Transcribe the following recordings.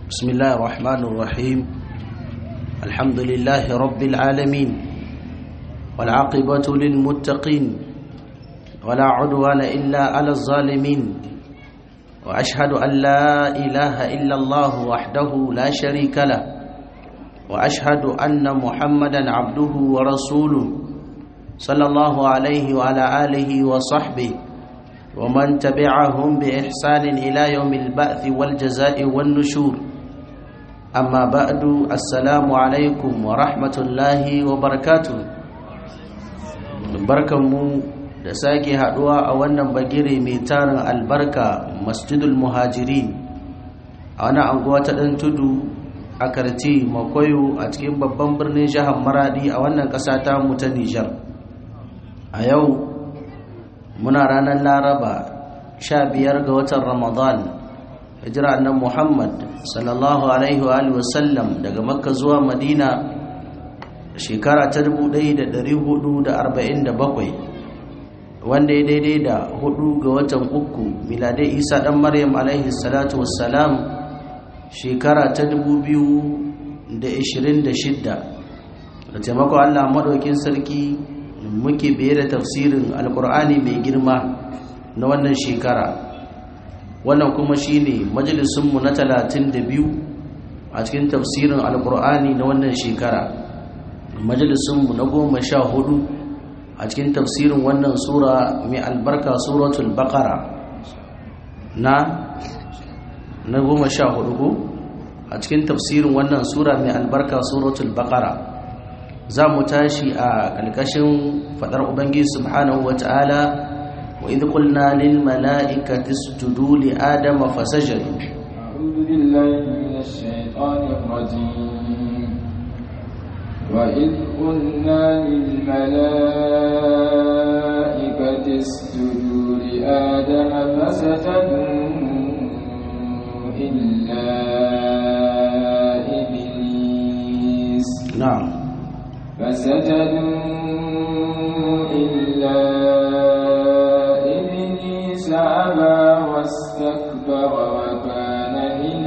بسم الله الرحمن الرحيم الحمد لله رب العالمين والعاقبة للمتقين ولا عدوان إلا على الظالمين وأشهد أن لا إله إلا الله وحده لا شريك له وأشهد أن محمدا عبده ورسوله صلى الله عليه وعلى آله وصحبه ومن تبعهم بإحسان إلى يوم البعث والجزاء والنشور أما بعد السلام عليكم ورحمة الله وبركاته barkanmu da sake haduwa a wannan bagire mai tarin albarka Masjidul Muhajirin a wannan anguwa ta dan tudu a Karti Makoyo a cikin babban birnin jihar Maradi a wannan ƙasa ta mu ta Nijar. A yau muna ranar Laraba 15 ga watan Ramadan hijira annabi Muhammad sallallahu alaihi wa alihi wasallam daga Makka zuwa Madina shekara ta 1447 wanda ya daidai da 4 ga watan uku miladai Isa dan Maryam alaihi salatu wassalam shekara ta 2026 da taimakon Allah madaukin sarki muke biye da tafsirin alkur'ani mai girma na wannan shekara. Wannan kuma shine majalisunmu na 32 a cikin tafsirin alkur'ani na wannan shekara, majalisunmu na 14 a cikin tafsirin wannan sura mai albarka suratul baqara na 14 ko a cikin tafsirin wannan sura mai albarka suratul baqara za mu tashi a ƙarƙashin faɗar Ubangiji subhanahu wa ta'ala wa idh qulna lil mala'ikati isjudu li adama fasajadu a'udhu billahi minash shaitanir rajim wa idh qulna lil mala'ikati isjudu li adama fasajadu illa iblis na'am فسجدوا إلا إبليس أبى واستكبر وكان من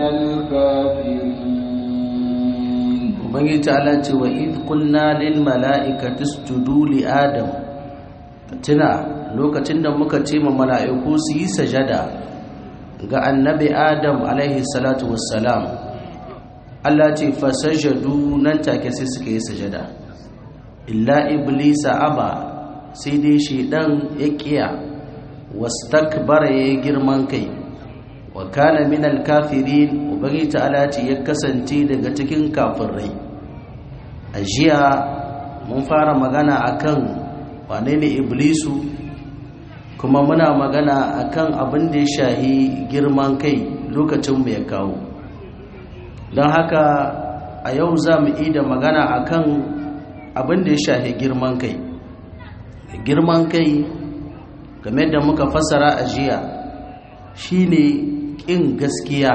الكافرين. وبنجي تعالى وإذ قلنا للملائكة اسجدوا لآدم تنا lokacin da muka ce ma mala'iku su yi sajada ga annabi Adam alaihi salatu wassalam, Allah ce fasajadu nan take sai suka yi sajada illa iblisa aba, sai dai shedan ya kiya wastakbara ya girman kai wa kana minal kafirin. ubangi ta'ala ce ya kasance daga cikin kafirai. A jiya mun fara magana akan wane ne iblisu, kuma muna magana akan abin da ya shahi girman kai lokacin mu ya kawo. Don haka a yau za mu yi da magana akan abin da ya shahi girman kai. Girman kai game da muka fassara a jiya shine ƙin gaskiya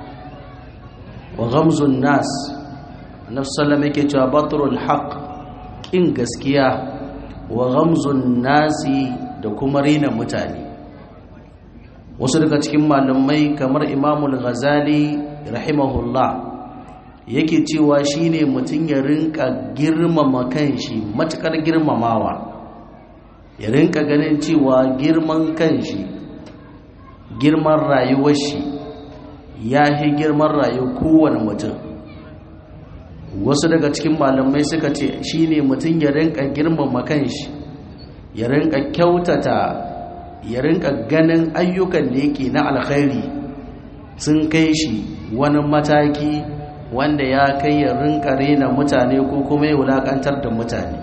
wa ghamzun nas. Annabi sallallahu yake cewa batrul haqq, ƙin gaskiya wa ghamzun nasi da kuma rena mutane. Wasu daga cikin malamai kamar Imamul Ghazali rahimahullah yake cewa shine mutum ya rinka girmama kanshi matukar girmamawa, ya rinka ganin cewa girman kanshi, girman rayuwar shi ya fi girman rayuwar kowane mutum. Wasu daga cikin malamai suka ce shine mutum ya rinka girmama kanshi, ya rinka kyautata, ya rinka ganin ayyukan da yake na alkhairi sun kai shi wani mataki wanda ya kai ya rinka rena mutane ko kuma ya wulakantar da mutane.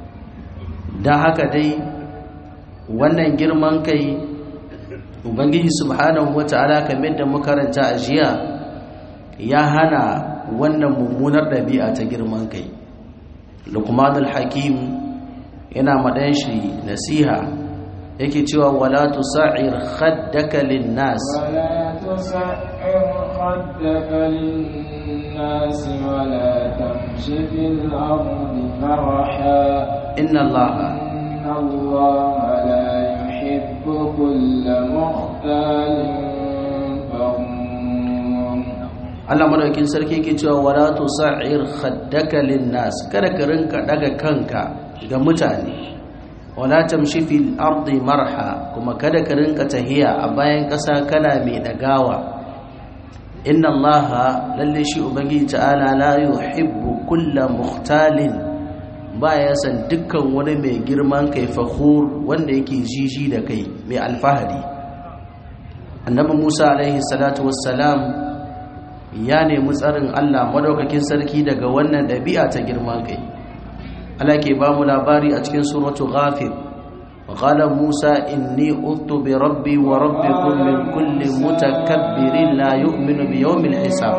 Don haka dai wannan girman kai Ubangiji subhanahu wata'ala kamar da makaranta a jiya ya hana wannan mummunar ɗabi'a ta girman kai. Luqmanul Hakim yana maɗan shi nasiha yake cewa wala tusa'ir khaddaka lin-nas ولا تصعر خدك للناس ولا تمش في الأرض مرحا inna allaha إن الله لا يحب كل مختال فخور Allah madaukakin sarki yake cewa wala tusa'ir khaddaka linnas, kada ka rinka daga kanka ga mutane, wala tamshi fil ardi marha, kuma kada ka rinka tahiya a bayan ƙasa kana mai dagawa. Inna Allaha lalle shi ubangiji ta'ala la yuhibbu kulla mukhtalin, baya san dukkan wani mai girman kai fakhur wanda yake jiji da kai mai alfahari. Annabi Musa alaihi salatu wassalam ya nemi tsarin Allah madaukakin sarki daga wannan ɗabi'a ta girman kai. Allah ke ba mu labari a cikin suratu Ghafir, wa qala Musa inni udtu bi rabbi wa rabbikum min kulli mutakabbirin la yu'minu bi yawmil hisab.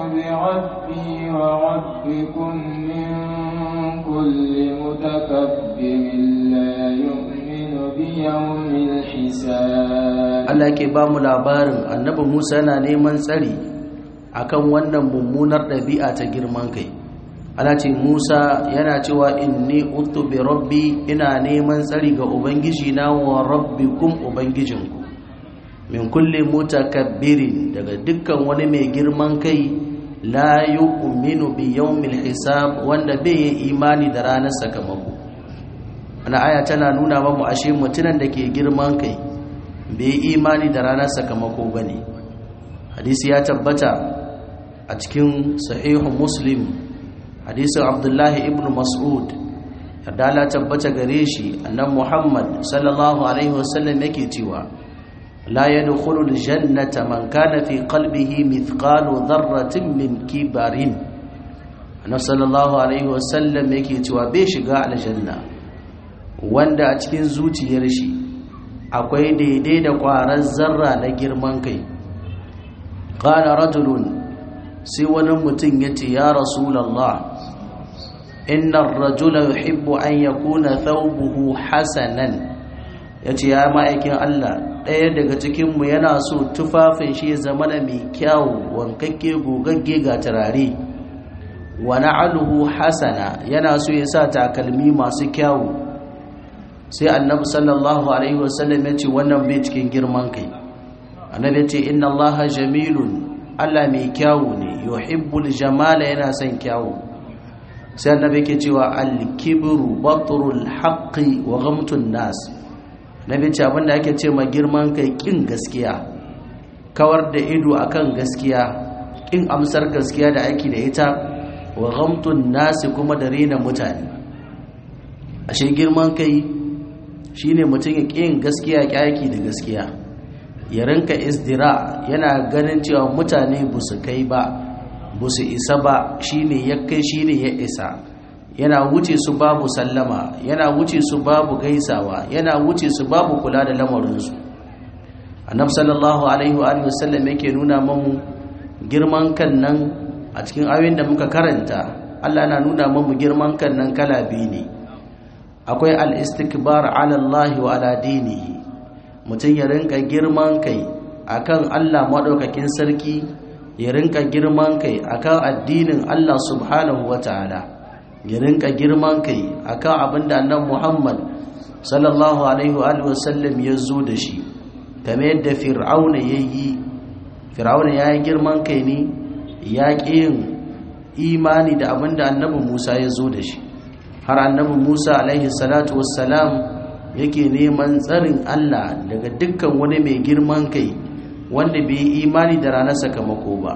Allah ke ba mu labarin annabi Musa yana neman tsari akan wannan mummunar ɗabi'a ta girman kai. Allah ce Musa yana cewa inni uttu bi rabbi, ina neman tsari ga ubangiji na wa rabbikum ubangijinku, min kulli mutakabbirin, daga dukkan wani mai girman kai, la yu'minu bi yawmil hisab, wanda bai yi imani da ranar sakamako. Ana aya tana nuna mamu ashe mutunan da ke girman kai bai yi imani da ranar sakamako bane. Hadisi ya tabbata a cikin sahihu Muslim, hadisin Abdullahi ibn Mas'ud, yadda Allah tabbata gare shi, annan Muhammad sallallahu alaihi wasallam yake cewa la yadkhulul jannata man kana fi qalbihi mithqalu dharratin min kibarin. Annabi sallallahu alaihi wasallam yake cewa bai shiga aljanna wanda a cikin zuciyar shi akwai daidai da ƙwarar zarra na girman kai. Qala rajulun, sai wani mutum ya ce ya rasulallah, innar rajula yuhibbu an yakuna thawbuhu hasanan, ya ce ya ma'aikin Allah, ɗaya daga cikinmu yana so tufafin shi ya zama na mai kyawu, wankakke gogagge ga turare, wa na'aluhu hasana, yana so ya sa takalmi masu kyawu. Sai annabi sallallahu alaihi wasallam ya ce wannan bai cikin girman kai. Annabi ya ce inna Allaha jamilun, Allah mai kyawu ne, yuhibbul jamala, yana son kyawu. Sai annabi yake cewa al-kibru batrul haqqi wa ghamtun nas. Nabi ce abinda ake ce ma girman kai kin gaskiya, kawar da ido akan gaskiya, kin amsar gaskiya da aiki da ita, wa ghamtun nas kuma da rena mutane. Ashe girman kai shine mutum ya kin gaskiya, kyaki da gaskiya, ya rinka isdira, yana ganin cewa mutane ba su kai ba, ba su isa ba, shine ya kai, shine ya isa, yana wuce su babu sallama, yana wuce su babu gaisawa, yana wuce su babu kula da lamarinsu. Annabi sallallahu alaihi wa sallam yake nuna mamu girman kan nan a cikin ayoyin da muka karanta. Allah na nuna mamu girman kan nan kala biyu ne. Akwai al-istikbar ala Allah wa ala dinihi, mutum ya rinka girman kai akan Allah maɗaukakin sarki, ya rinka girman kai akan addinin Allah subhanahu wa ta'ala, ya rinka girman kai akan abinda annabi Muhammad sallallahu alaihi wa sallam ya zo da shi, kamar yadda Fir'auna yayi. Fir'auna ya yi girman kai ne, ya ƙi yin imani da abinda annabi Musa ya zo da shi, har annabi Musa alaihi salatu wassalam yake neman tsarin Allah daga dukkan wani mai girman kai wanda bai yi imani da ranar sakamako ba.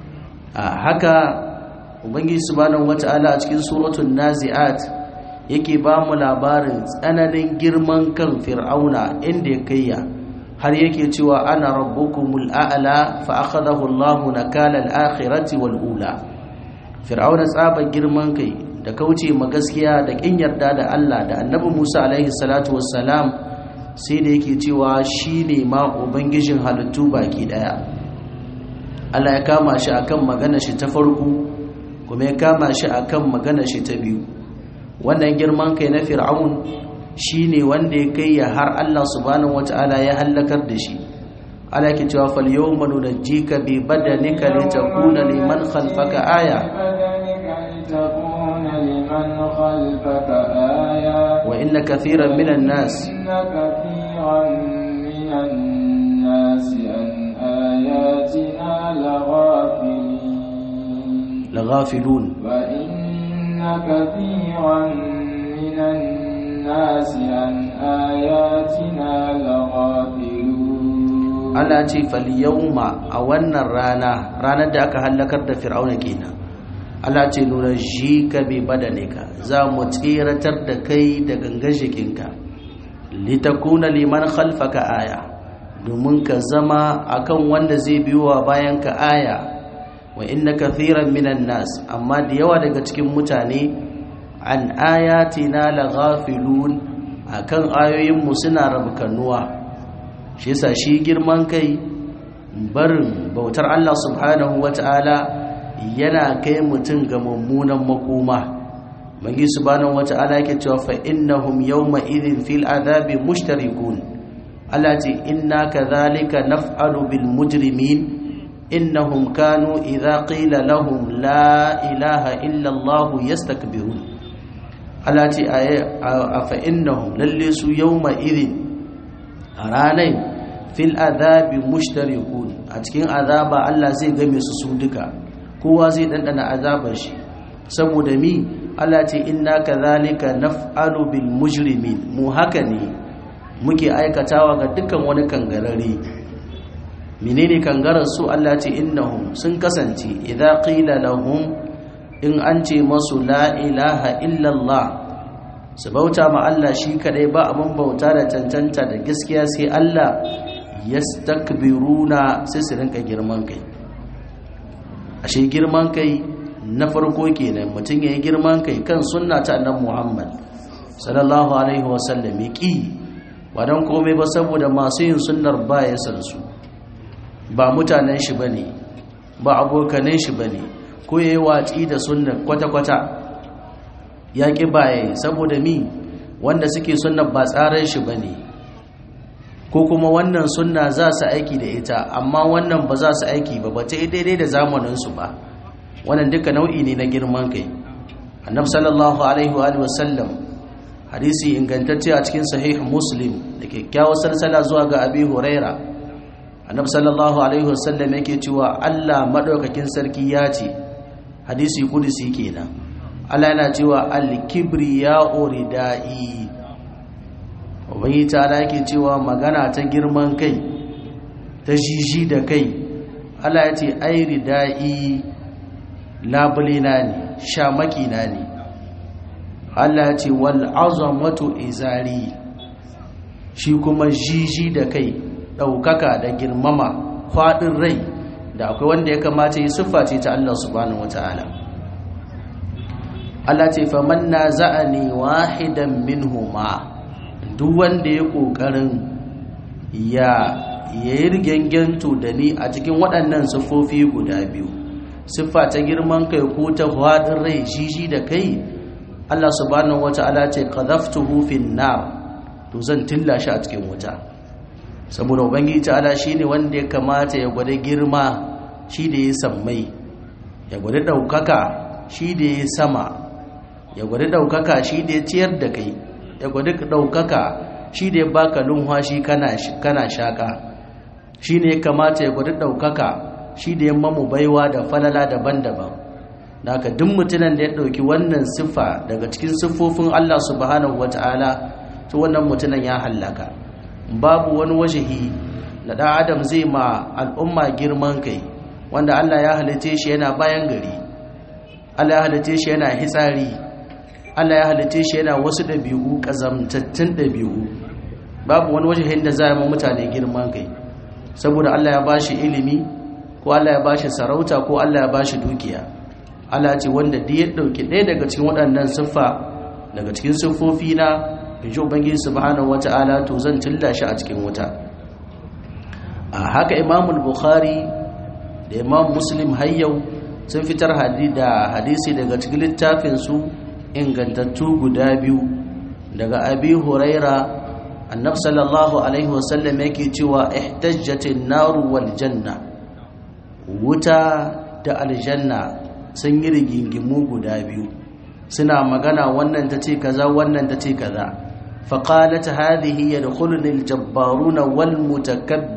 A haka Ubangiji subhanahu wata'ala a cikin suratul Nazi'at yake ba mu labarin tsananin girman kan Fir'auna inda ya kaiya, har yake cewa ana rabbukumul a'la fa akhadahu Allahu nakala al-akhirati wal ula. Fir'auna tsaba girman kai da kauce ma gaskiya da kin yarda da Allah da Annabi Musa alaihi salatu wassalam, sai da yake cewa shine ma ubangijin halittu baki daya. Allah ya kama shi akan magana shi ta farko, kuma ya kama shi akan magana shi ta biyu. Wannan girman kai na Fir'aun shine wanda ya kai ya har Allah subhanahu wataala ya halakar da shi. Allah ke cewa fal yawma nunajjika bi badanika litakuna liman khalfaka aya wa inna kathiran minan nas an ayatina laghafilin. لغافلون وإن كثيرا من الناس عن آياتنا لغافلون. Allah ce falyawma a wannan ranar da aka halakar da fir'auna kenan, Allah ce nuna shi ka bi badanika, za mu tsiratar da kai da gangan jikinka, litakuna liman khalfaka aya, domin ka zama akan wanda zai biyo wa bayan ka aya. Wa inna kathiran minan nas, amma da yawa daga cikin mutane an ayatina laghafilun, akan ayoyin mu suna rabkanuwa. Shi yasa shi girman kai barin bautar Allah subhanahu wata'ala yana kai mutum ga mummunan makoma. Mangi subhanahu wata'ala yake cewa fa innahum yawma idhin fil adhabi mushtarikun. Allah ce inna kadhalika naf'alu bil mujrimin innahum kanu idha qila lahum la ilaha illa Allah yastakbirun. Allah ce fa innahum lalle su yawma idhin ranai fil adhabi mushtarikun, a cikin azaba Allah zai game su duka, kowa zai dandana azabar shi. Saboda mi Allah ce inna kadhalika naf'alu bil mujrimin, mu haka ne muke aikatawa ga dukkan wani kangarare. Menene kangarar su? Allah ce innahum sun kasance idza qila lahum, in an ce masu la ilaha illallah, su bauta ma Allah shi kadai ba abin bauta da cancanta da gaskiya sai Allah, yastakbiruna, sai su rinka girman kai. Ashe girman kai na farko kenan, mutum yayi girman kai kan sunna ta annabi Muhammad sallallahu alaihi wasallam, yaki ba dan komai ba saboda masu yin sunnar ba ya san su, ba mutanen shi bane, ba abokanen shi bane, ko yayi watsi da sunnar kwata-kwata yaƙi baye saboda mi wanda suke sunna ba tsaran shi bane, ko kuma wannan sunna za su aiki da ita amma wannan ba za su aiki ba ta daidai da zamanin su ba. Wannan duka nau'i ne na girman kai. Annabi sallallahu alaihi wa alihi wasallam, hadisi ingantacce a cikin sahih Muslim da kyakkyawar salsala zuwa ga Abi Huraira, Annabi sallallahu alaihi wasallam yake cewa Allah madaukakin sarki ya ce, hadisi kudusi kenan, Allah yana cewa al-kibriya'u ridai. Ubangi ta yake cewa magana ta girman kai, ta jiji da kai, Allah ya ce ai ridai labulina ne, shamaki na ne. Allah ya ce wal azamatu izari, shi kuma jiji da kai, daukaka da girmama, fadin rai da akwai wanda ya kamata yi siffa ce ta Allah subhanahu wataala. Allah ce faman naza'ani wahidan minhuma, duk wanda ya kokarin ya yi rigengento da ni a cikin waɗannan siffofi guda biyu, siffa ta girman kai ko ta fadin rai, jiji da kai, Allah subhanahu wata'ala ce qadhaftuhu fin nar, to zan tilla shi a cikin wuta. Saboda ubangiji ta'ala shine wanda ya kamata ya gwada girma, shi da ya sammai, ya gwada daukaka shi da ya sama, ya gwada daukaka shi da ya ciyar da kai, ya gwada daukaka shi da ya baka lumhashi kana shaka, shi ne ya kamata ya gwada daukaka shi da ya mamu baiwa da falala daban-daban. Da haka duk mutumin da ya ɗauki wannan siffa daga cikin siffofin Allah subhanahu wata'ala, to wannan mutumin ya hallaka. Babu wani wajihi da ɗan adam zai ma al'umma girman kai wanda Allah ya halice shi yana bayan gari, Allah ya halice shi yana hitsari, Allah ya halice shi yana wasu ɗabi'u, ƙazamtattun ɗabi'u. Babu wani wajihin da za a yi mutane girman kai saboda Allah ya bashi ilimi, ko Allah ya bashi sarauta, ko Allah ya bashi dukiya. Allah ce wanda duk ya dauki ɗaya daga cikin waɗannan siffa daga cikin siffofi na inji ubangiji subhanahu wata'ala, to zan tilla shi a cikin wuta. A haka Imam Bukhari da Imam Muslim har yau sun fitar hadisi daga cikin littafin su ingantattu guda biyu daga Abi Huraira, Annabi sallallahu alaihi wasallam yake cewa ihtajjatin naru wal janna, wuta da aljanna sun yi rigingimu guda biyu, suna magana wannan ta ce kaza wannan ta ce kaza. فقالت هذه يدخلني الجبارون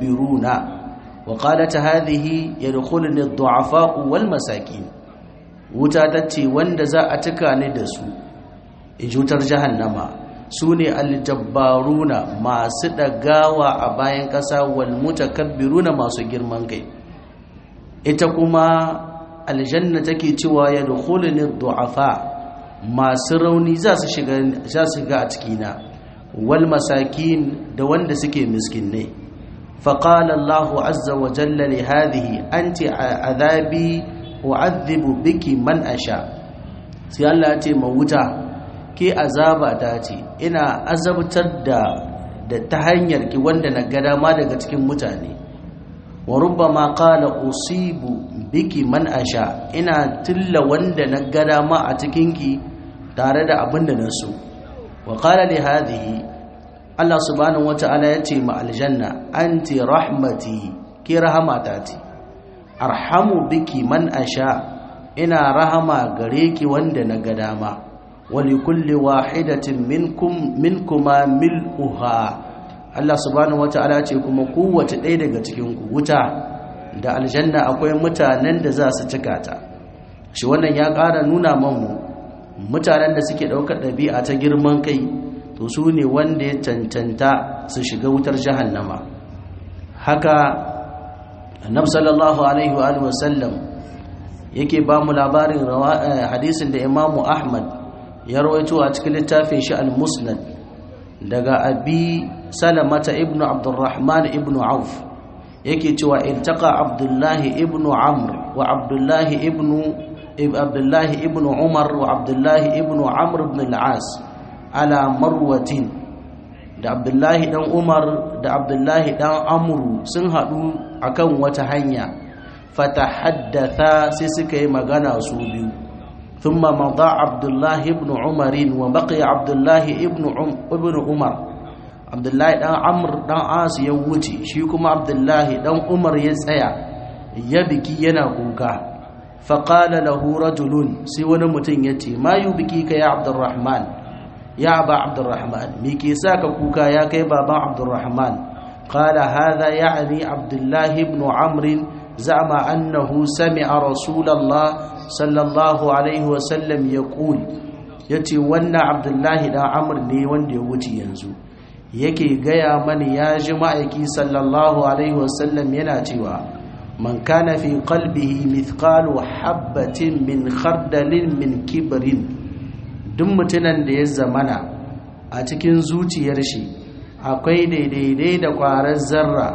والمتكبرون وقالت هذه يدخلني الضعفاء والمساكين. wuta tace wanda za a cika ni da su in wutar jahannama sune aljabbaruna masu dagawa a bayan kasa wal mutakabbiruna masu girman kai. Ita kuma aljanna take cewa yadkhuluni du'afa masu rauni za su shiga a cikina wal masakin da wanda suke miskinai. faqala Allahu azza wa jalla li hadhihi anti azabi u'adhibu biki man asha. sai Allah ya ce ma wuta ke azaba ta ce ina azabtar da ta hanyar ki wanda na ga dama daga cikin mutane. wa rubbama qala usibu biki man asha ina tilla wanda na ga dama a cikin ki tare da abin da na so. wa qala li hadhihi Allah subhanahu wata'ala ya ce ma aljanna anti rahmati ki rahamata ce arhamu biki man asha ina rahama gare ki wanda na ga dama. wa li kulli wahidatin minkuma mil'uha Allah subhanahu wata'ala ce kuma kowace ɗaya daga cikin ku wuta da aljanna akwai mutanen da za su cika ta. shi wannan ya ƙara nuna mamu mutanen da suke ɗaukar ɗabi'a ta girman kai to su ne wanda ya cancanta su shiga wutar jahannama. haka annabi sallallahu alaihi wa sallam yake ba mu labarin hadisin da Imam Ahmad ya rawaito a cikin littafin shi al-Musnad daga Abi Salamata ibn Abdurrahman ibn Auf yake cewa iltaqa Abdullah ibn Amr wa Abdullah ibn Umar wa Abdullah ibn Amr ibn al-As ala marwatin. da Abdullah dan Umar da Abdullah dan Amr sun hadu akan wata hanya fatahaddatha sai suka yi magana su biyu. thumma mada Abdullah ibn Umar wa baqiya Abdullah ibn Umar. Abdullah dan Amr dan As ya wuce shi kuma Abdullah dan Umar ya tsaya ya biki yana kuka. faqala lahu rajulun sai wani mutum yace ma yubiki ka ya Abdurrahman ya aba Abdurrahman me ke saka kuka ya kai baban Abdurrahman. qala hadha ya'ni Abdullah ibn Amr za'ama annahu sami'a Rasulullah sallallahu alaihi wa sallam yaqul yace wannan Abdullah dan Amr ne wanda ya wuce yanzu yake gaya mani ya ji ma'aiki sallallahu alaihi wa sallam yana cewa man kana fi qalbihi mithqalu habatin min khardalin min kibrin. duk mutunan da ya zamana a cikin zuciyar shi akwai daidai da ƙwarar zarra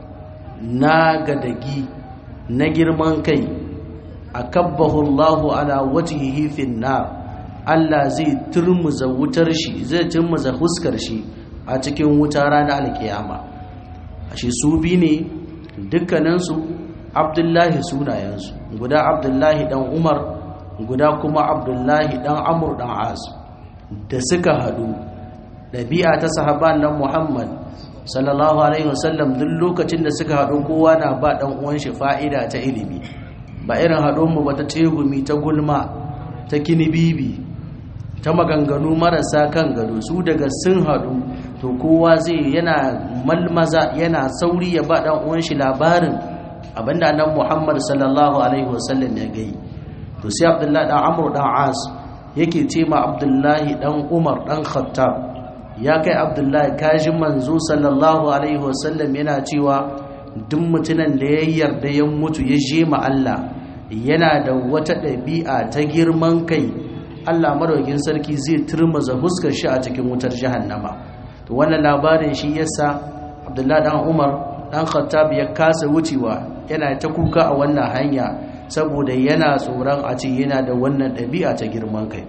na gadagi na girman kai akabbahu Allahu ala wajhihi fin nar. Allah zai turmuza wutar shi zai turmuza huskar shi a cikin wuta ranar alkiyama. ashe su bi ne dukkaninsu Abdullahi sunayensu guda Abdullahi dan Umar guda kuma Abdullahi dan Amr dan As da suka hadu. dabi'a ta sahaban nan Muhammad sallallahu alaihi wasallam duk lokacin da suka hadu kowa na ba dan uwan shi fa'ida ta ilimi ba irin hadon mu ba ta tegumi ta gulma ta kinibibi ta maganganu marasa kan gado. su daga sun hadu to kowa zai yana malmaza yana sauri ya ba dan uwan shi labarin abinda annabi Muhammad sallallahu alaihi wasallam ya gai. to sai Abdullahi dan Amr dan As yake ce ma Abdullahi dan Umar dan Khattab ya kai Abdullahi kaji manzo sallallahu alaihi wasallam yana cewa duk mutunan da ya yarda ya mutu ya je ma Allah yana da wata ɗabi'a ta girman kai Allah madaukakin sarki zai turmaza fuskar shi a cikin wutar jahannama. to wannan labarin shi yasa Abdullahi dan Umar dan Khattab ya kasa wucewa yana ta kuka a wannan hanya saboda yana tsoron a ce yana da wannan ɗabi'a ta girman kai.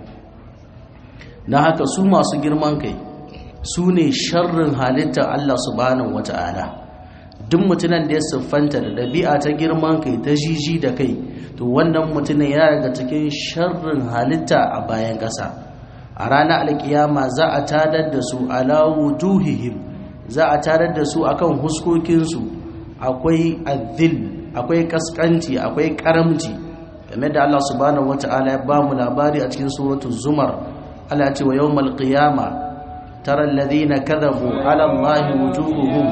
na haka su masu girman kai su ne sharrin halittar Allah subhanahu wata'ala. duk mutumin da ya siffanta da ɗabi'a ta girman kai ta jiji da kai to wannan mutumin yana daga cikin sharrin halitta a bayan ƙasa. a ranar alkiyama za a tadar da su ala wujuhihim za a tadar da su akan huskokinsu akwai azil akwai kaskanci akwai karamci game da Allah subhanahu wata'ala ya ba mu labari a cikin suratul zumar. Allah ya ce wa yawmal qiyama tara alladhina kadhabu ala allahi wujuhuhum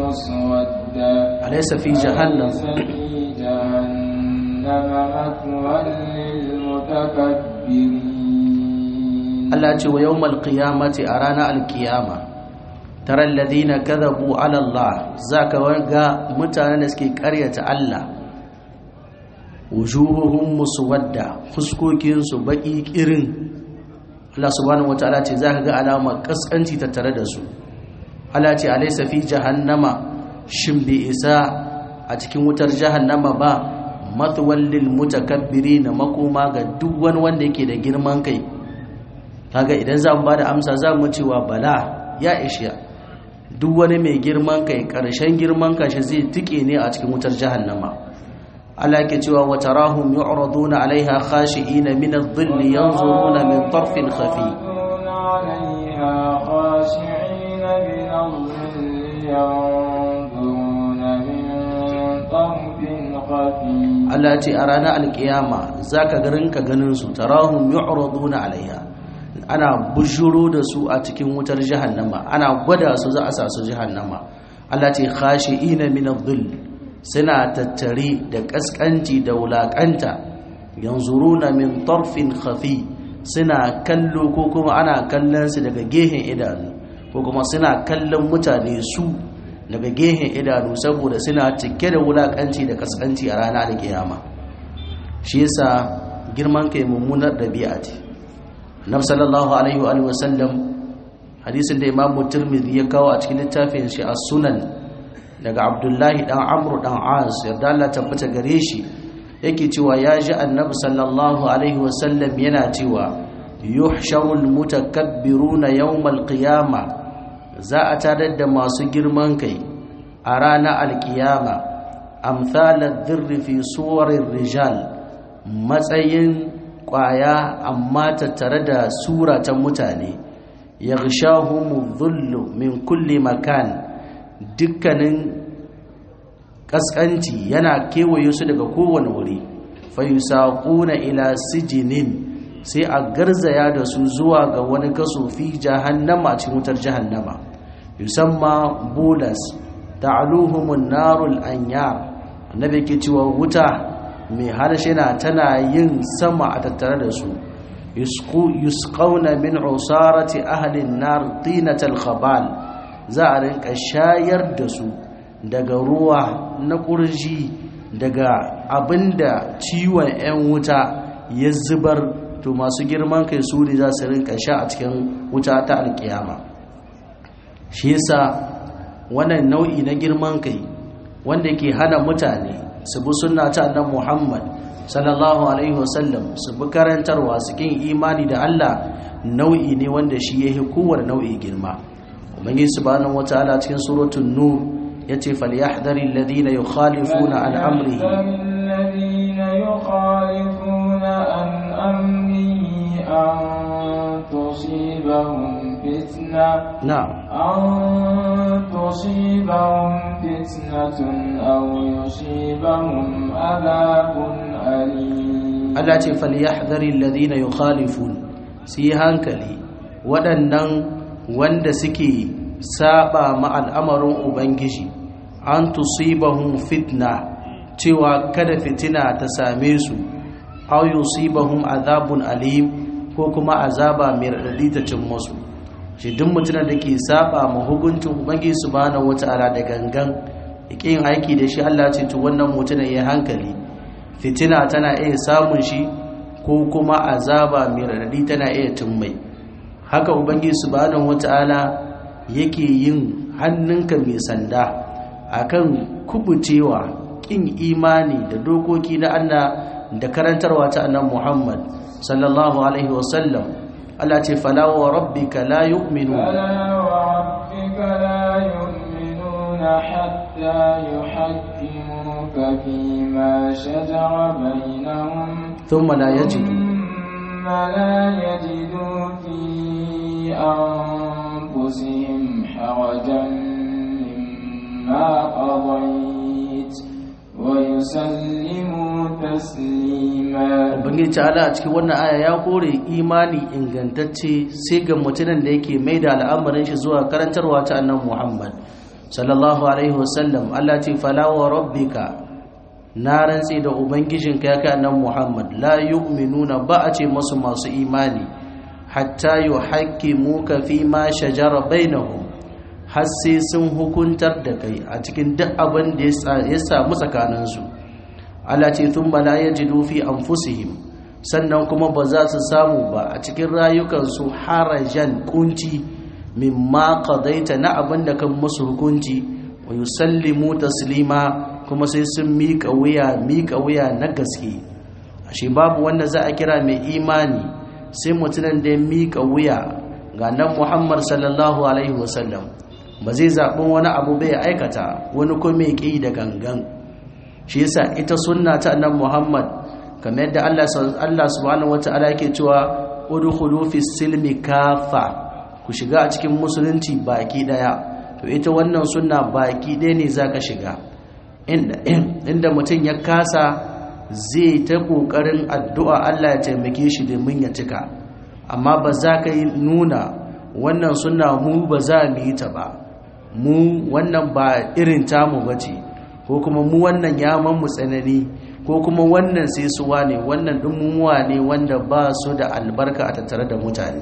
مسودا أليس في جهنم أليس في جهنم مثوى للمتكبرين Allah ce wa yawmal qiyamati a ranar alkiyama tara alladhina kadhabu ala Allah zaka ga mutanen da suke karyata Allah wujuhuhum muswadda fuskokin su baki kirin Allah subhanahu wataala ce zaka ga alama kaskanci tattare da su Allah ce alaysa fi jahannama shin bi isa a cikin wutar jahannama ba mathwal lil mutakabbirin makoma ga duk wani wanda yake da girman kai kaga idan za mu bada amsa za mu cewa bala ya ishiya duk wani mai girman kai karshen girman kashi zai tike ne a cikin wutar jahannama Allah yake cewa wa tarahum yu'raduna 'alayha khashi'ina min adh-dhilli yanzuruna min tarfin khafi Allah ce a ranar alkiyama zaka garinka ganin su tarahum yu'raduna 'alayha ana bujuro da su a cikin wutar jahannama ana gwada su za a sa su jahannama Allah ce khashi'ina min adh-dhull suna tattare da kaskanci da wulakanta yanzuruna min tarfin khafi suna kallo ko kuma ana kallon su daga gehen idanu ko kuma suna kallon mutane su daga gehen idanu saboda suna cike da wulakanci da kaskanci a ranar kiyama shi yasa girman kai mummunar dabi'a ce Nabi sallallahu alaihi wa sallam hadisin da Imam Tirmidhi ya kawo a cikin littafin shi As-Sunan daga Abdullahi dan Amr dan As yarda Allah tabbata gare shi yake cewa ya ji Annabi sallallahu alaihi wa sallam yana cewa yuhsharul mutakabbiruna yawmal qiyamah za a tarar da masu girman kai a ranar alkiyama amsalar dhirri fi suwarir rijal matsayin kwaya amma tattare da suratan mutane yaghshahumu dhullu min kulli makan dukkanin kaskanci yana kewaye su daga kowane wuri fayusaquna ila sijinin sai a garzaya da su zuwa ga wani kaso fi jahannama cikin wutar jahannama yusamma bulas ta'aluhumun narul anyar annabi ke cewa wuta mai harshe na tana yin sama a tattare da su yusqauna min usarati ahli an-nar tinatal khabal za a rinka shayar da su daga ruwa na kurji daga abinda ciwon 'yan wuta ya zubar to masu girman kai su ne za su rinka sha a cikin wuta ta alkiyama shi yasa wannan nau'i na girman kai wanda ke hana mutane su bi sunna ta annabi Muhammad sallallahu alaihi wasallam su bi karantarwa su kin imani da Allah nau'i ne wanda shi yake kowane nau'i girma ubangiji subhanahu wataala cikin suratul nur yace falyahdhari alladhina yukhalifuna an amrihi أن تصيبهم فتنة نعم أن تصيبهم فتنة أو يصيبهم عذاب أليم التي فليحذر الذين يخالفون سي hankali waɗannan wanda suke saba ma al'amarin ubangiji an tusibahum fitna cewa kada fitina ta same su aw yusibahum azabun alim ko kuma azaba mai radadi ta cin musu shi duk mutumin da ke saba ma hukuncin ubangiji subhanahu wataala da gangan yake yin aiki da shi Allah ce to wannan mutumin ya hankali fitina tana iya samun shi ko kuma azaba mai radadi tana iya tummai haka ubangiji subhanahu wataala yake yin hannunka mai sanda akan kubucewa kin imani da dokoki na Allah da karantarwa ta annabi Muhammad sallallahu alaihi wasallam Allah ce fala wa rabbika la yu'minuna hatta yuhaqqimuka fima shajara bainahum thumma la yajidu fi anfusihim harajan mimma qadayt wa yusallimu taslima. Ubangiji ta'ala a cikin wannan aya ya kore imani ingantacce sai ga mutumin da yake mai da al'amarin shi zuwa karantarwa ta annabi Muhammad sallallahu alaihi wasallam Allah ce fala wa rabbika na rantsi da ubangijinka ya kai annabi Muhammad la yu'minuna ba a ce masu imani hatta yuhaqqimuka fi ma shajara bainahum har sai sun hukuntar da kai a cikin duk abin da ya samu tsakaninsu. Allah ce thumma la yajidu fi anfusihim sannan kuma ba za su samu ba a cikin rayukansu harajan kunci mimma qadaita na abin da kan musu hukunci wa yusallimu taslima kuma sai sun miƙa wuya na gaske. ashe babu wanda za a kira mai imani sai mutumin da ya miƙa wuya ga nan Muhammad sallallahu alaihi wasallam, ba zai zaɓi wani abu bai aikata wani kuma ya ƙi da gangan. shi yasa ita sunna ta annabi Muhammad kamar yadda Allah subhanahu wataala yake cewa udkhulu fi silmi kafa, ku shiga a cikin musulunci baki daya. to ita wannan sunna baki ɗaya ne zaka shiga. inda mutum ya kasa zai ta kokarin addu'a Allah ya taimake shi domin ya cika, amma ba za ka yi nuna wannan sunna mu ba za mu yi ta ba, mu wannan ba irin tamu bace, ko kuma mu wannan ya mu tsanani, ko kuma wannan sai suwa ne, wannan dumumuwa ne wanda ba su da albarka a tattare da mutane.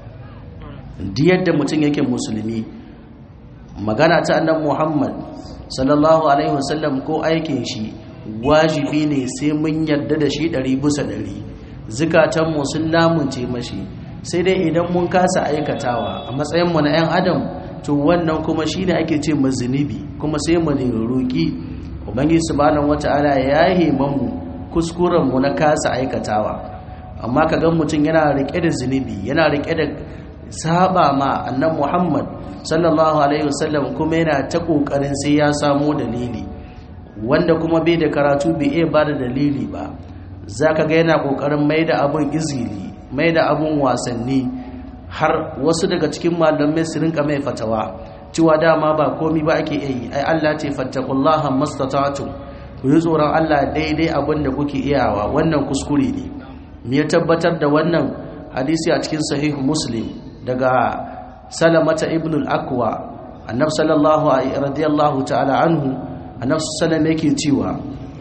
duk yadda mutum yake musulmi, magana ta annabi Muhammad sallallahu alaihi wasallam ko aikin shi wajibi ne sai mun yarda da shi 100%. zukatan mu sun lamunce mashi, sai dai idan mun kasa aikatawa a matsayin mu na 'yan adam, to wannan kuma shine ake ce mazunubi, kuma sai mu ne roki ubangiji subhanahu wataala ya himan mu kuskuren mu na kasa aikatawa. amma kaga mutum yana rike da zunubi, yana rike da saba ma annabi Muhammad sallallahu alaihi wasallam, kuma yana ta kokarin sai ya samu dalili, wanda kuma bai da karatu bai iya bada dalili ba. zaka ga yana kokarin maida abun izili, maida abun wasanni, har wasu daga cikin malamai su rinka mai fatawa cewa dama ba komi ba ake yi. ai Allah ce fattaqullaha mastata'tum, ku yi tsoron Allah daidai abin da kuke iyawa. wannan kuskure ne. me ya tabbatar da wannan hadisi a cikin sahih Muslim daga Salamata ibn al-Akwa, annabi sallallahu radiyallahu ta'ala anhu, annabi sallallahu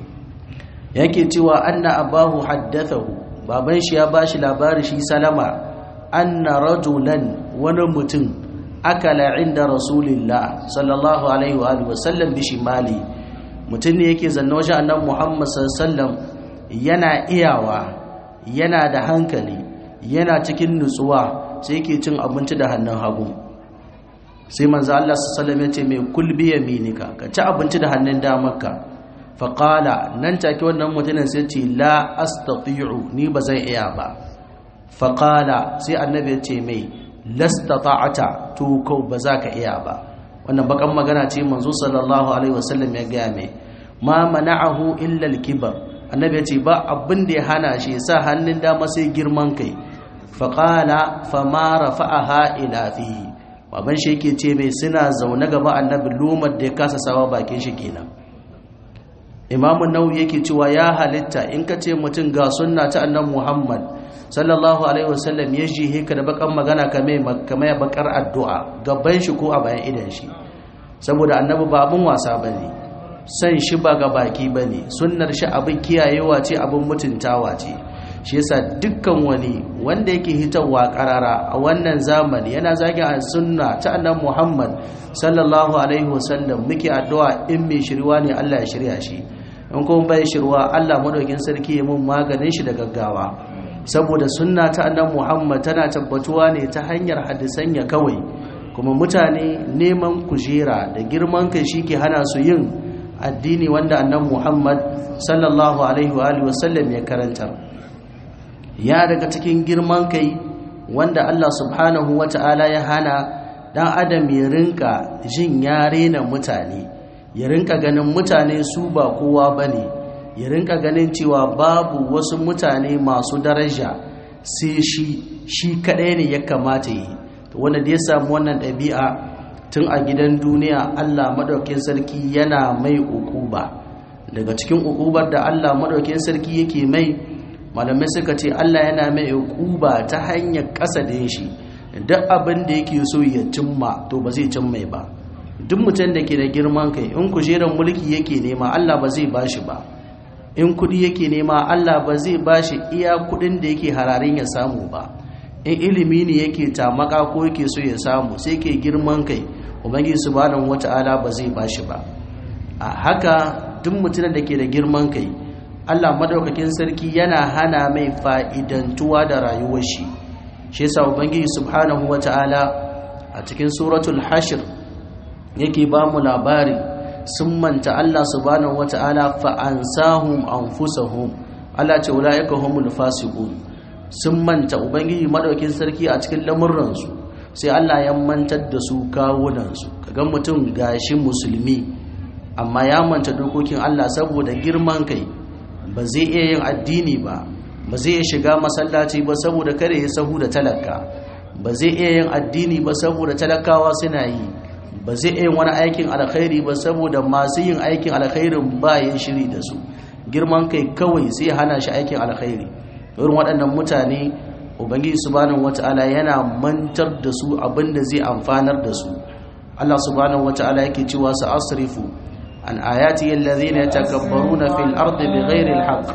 yake cewa anna abahu haddathahu, baban shi ya bashi labari shi Salama, anna rajulan, wani mutum, akala inda rasulillah sallallahu alaihi wa alihi wasallam bishimali, mutum ne yake zanna wajen annabi Muhammad sallallahu alaihi wasallam, yana iyawa, yana da hankali, yana cikin nutsuwa, sai yake cin abinci da hannun hagu. sai manzo Allah sallallahu alaihi wasallam ya ce mai kulbi yaminika, ka ci abinci da hannun damarka. faqala, nan take wannan mutumin sai ce la astati'u, ni ba zan iya ba. faqala, sai annabi ya ce mai lastata'ata, to ko ba za ka iya ba. wannan bakan magana ce manzo sallallahu alaihi wasallam ya ga mai. ma mana'ahu illa al-kibar, annabi ya ce ba abin da ya hana shi sa hannun dama sai girman kai. faqala fama rafa'aha ila fihi, baban shi yake ce mai suna zaune gaba annabi, lumar da ya kasa sawa bakin shi kenan. imamu nawawi yake cewa ya halitta in ka ce mutum ga sunna ta annabi Muhammad sallallahu alaihi wasallam ya jihe ka da bakan magana kamar ya bakar addu'a gaban shi ko a bayan idan shi, saboda annabi ba abun wasa bane, san shi ba ga baki bane, sunnar shi abin kiyayewa ce, abin mutuntawa ce. shi yasa dukkan wani wanda yake hitarwa karara a wannan zamani yana zagin sunna ta annabi Muhammad sallallahu alaihi wasallam, muke addu'a in mai shirwa ne Allah ya shirya shi, in kuma bai shirwa Allah madaukin sarki ya mun maganin shi da gaggawa. saboda sunna ta annabi Muhammad tana tabbatuwa ne ta hanyar hadisan ya kawai, kuma mutane neman kujera da girman kai shike hana su yin addini wanda annabi Muhammad sallallahu alaihi wa alihi wasallam ya karantar. ya daga cikin girman kai wanda Allah subhanahu wata'ala ya hana dan adam ya rinka jin ya rena mutane, ya rinka ganin mutane su ba kowa bane, ya rinka ganin cewa babu wasu mutane masu daraja sai shi kadai ne ya kamata yi. to wanda da ya samu wannan ɗabi'a tun a gidan duniya, Allah madaukakin sarki yana mai ukuba. daga cikin ukubar da Allah madaukakin sarki yake mai, malamai suka ce Allah yana mai ukuba ta hanyar kasadin shi, duk abin da yake so ya cimma to ba zai cimma ba. duk mutum da ke da girman kai in kujerar mulki yake nema Allah ba zai bashi ba, in kudi yake nema Allah ba zai bashi iya kudin da yake hararin ya samu ba, in ilimi ne yake tamaka ko yake so ya samu sai ke girman kai, ubangiji subhanahu wata'ala ba zai bashi ba. A haka duk mutum da ke da girman kai Allah madaukakin sarki yana hana mai fa'idantuwa da rayuwar shi. Shi yasa ubangiji subhanahu wata'ala a cikin suratul hashr yake ba mu labari sun manta Allah subhanahu wata'ala fa ansahum anfusahum, Allah ce ulaika humul fasiqun. Sun manta ubangiji madaukakin sarki a cikin lamurransu sai Allah ya mantar da su kawunansu. Kaga mutum gashi musulmi amma ya manta dokokin Allah saboda girman kai, ba zai iya yin addini ba zai iya shiga masallaci ba saboda kare ya sahu da talaka, ba zai iya yin addini ba saboda talakawa suna yi, ba zai iya yin wani aikin alkhairi ba saboda masu yin aikin alkhairin ba yin shiri da su. Girman kai kawai sai hana shi aikin alkhairi. Irin waɗannan mutane ubangiji subhanahu wataala yana mantar da su abinda zai amfanar da su. Allah subhanahu wataala yake cewa sa asrifu an ayati alladhina yatakabbaruna fil ardi bighairi alhaq,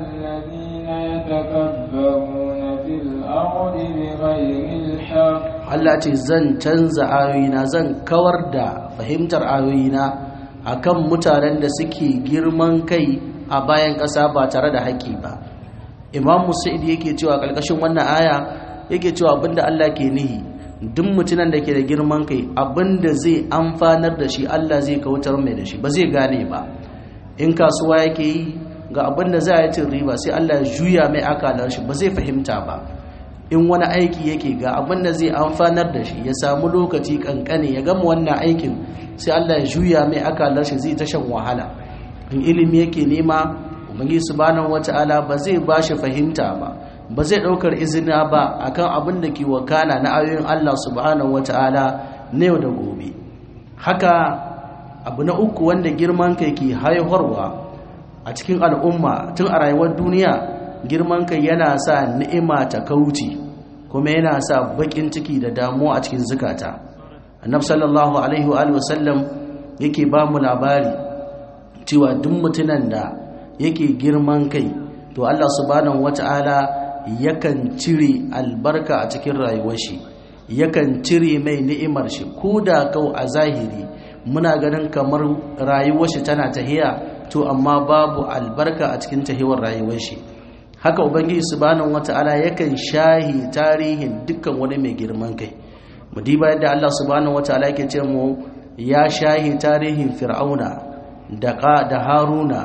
Allah ce zan canza ayoyina, zan kawar da fahimtar ayoyina akan mutanen da suke girman kai a bayan ƙasa ba tare da haƙƙi ba. Imam Musa'id yake cewa ƙarƙashin wannan aya yake cewa abinda Allah ke nihi duk mutunan da ke da girman kai abinda zai amfanar da shi Allah zai kautar mai da shi, ba zai gane ba. In kasuwa yake yi ga abinda za a yi cin riba sai Allah ya juya mai akalar shi, ba zai fahimta ba. In wani aiki yake ga abinda zai amfanar da shi ya samu lokaci kankane ya gama wannan aikin sai Allah ya juya mai akalar shi, zai ta shan wahala. In ilimi yake nema ubangiji subhanahu wataala ba zai bashi fahimta ba zai daukar izina ba akan abin da ke wakana na ayoyin Allah subhanahu wataala na yau da gobe. Haka abu na uku wanda girman kai ke haihuwa a cikin al'umma tun a rayuwar duniya, girman kai yana sa ni'ima ta kauce kuma yana sa bakin ciki da damuwa a cikin zukata. Annabi sallallahu alaihi wa alihi wasallam yake ba mu labari cewa duk mutunan da yake girman kai to Allah subhanahu wata'ala yakan cire albarka a cikin rayuwar shi, yakan cire mai ni'imar shi. Ko da kau a zahiri muna ganin kamar rayuwar shi tana tahiya to amma babu albarka a cikin tahiyar rayuwar shi. Haka ubangiji subhanahu wata'ala yakan shahi tarihin dukkan wani mai girman kai. Mu diba yadda Allah subhanahu wata'ala yake ce mu ya shahi tarihin Fir'auna da Haruna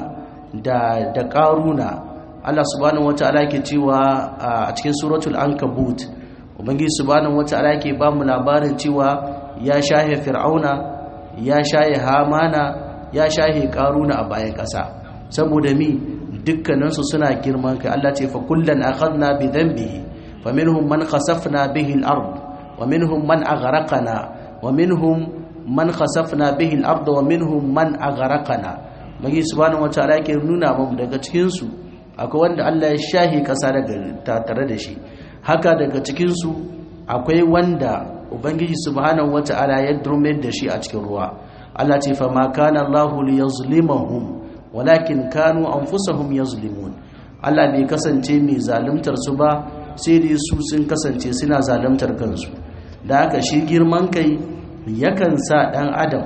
da Qaruna. Allah subhanahu wataala yake cewa a cikin suratul ankabut ubangiji subhanahu wataala yake ba mu labarin cewa ya shahe Fir'auna, ya shahe Hamana, ya shahe Qaruna a bayan ƙasa. Saboda mi dukkaninsu suna girman kai. Allah ce fa kullan akhadna bi dhanbihi faminhum man khasafna bihi al-ard wa minhum man aghraqna wa minhum man khasafna bihi al-ard wa minhum man aghraqna. Magi subhanahu wataala yake nuna mu daga cikin su akwai wanda Allah ya shahi kasa daga tare da shi, haka daga cikin su akwai wanda ubangiji subhanahu wataala ya durme da shi a cikin ruwa. Allah ce fa ma kana Allahu liyazlimahum walakin kanu anfusahum yazlimun. Allah bai kasance mai zaluntar su ba, sai dai su sun kasance suna zaluntar kansu. Da haka shi girman kai yakan sa dan adam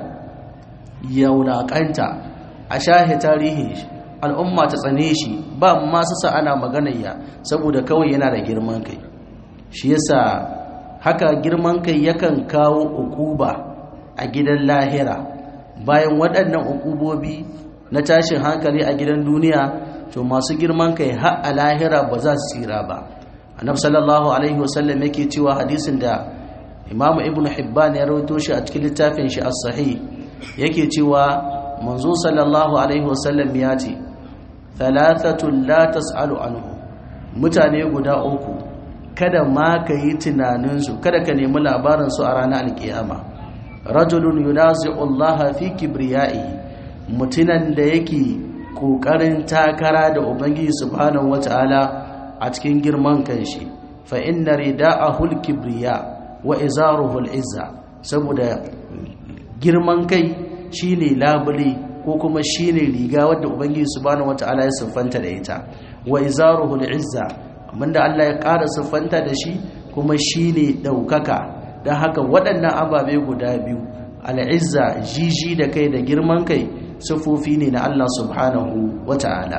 ya wulakanta, a shahe tarihin shi, al'umma ta tsane shi, ba masu sa ana maganayya saboda kawai yana da girman kai. Shi yasa haka girman kai yakan kawo ukuba a gidan lahira. Bayan waɗannan ukubobi na tashin hankali a gidan duniya, to masu girman kai har a lahira ba za su tsira ba. Annabi sallallahu alaihi wasallam yake cewa hadisin da Imam Ibn Hibban ya rawaito shi a cikin littafin shi as-Sahih, yake cewa manzo sallallahu alaihi wasallam ya ce thalathatun la tas'alu anhu, mutane guda uku kada ma ka yi tunaninsu, kada ka nemi labarinsu a ranar alkiyama. Rajulun yunazi'u Allah fi kibriyaihi, mutunan da yake kokarin takara da ubangiji subhanahu wataala a cikin girman kanshi. Fa inna rida'ahu al-kibriya wa izaruhu al-izza, saboda girman kai shine labule ko kuma shine riga wadda ubangiji subhanahu wataala ya siffanta da ita wa izaruhu al-izza abinda Allah ya ƙara siffanta da shi kuma shine daukaka dan haka waɗannan ababe guda biyu al-izza jiji da kai da girman kai sifofi ne na Allah subhanahu wataala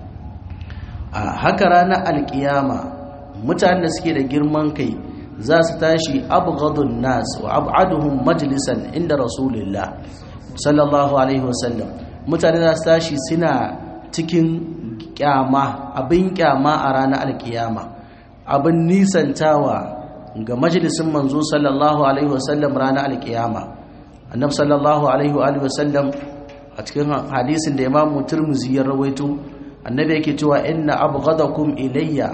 a haka ranar alkiyama mutanen da suke da girman kai za su tashi abghadun nas wa ab'aduhum majlisan inda rasulillah sallallahu alaihi wasallam mutane za su tashi suna cikin kyama abin kyama a ranar alkiyama abin nisantawa ga majalisin manzo sallallahu alaihi wasallam ranar alkiyama annabi sallallahu alaihi wasallam a cikin hadisin da imamu Tirmidhi ya rawaito annabi yake cewa inna abghadakum ilayya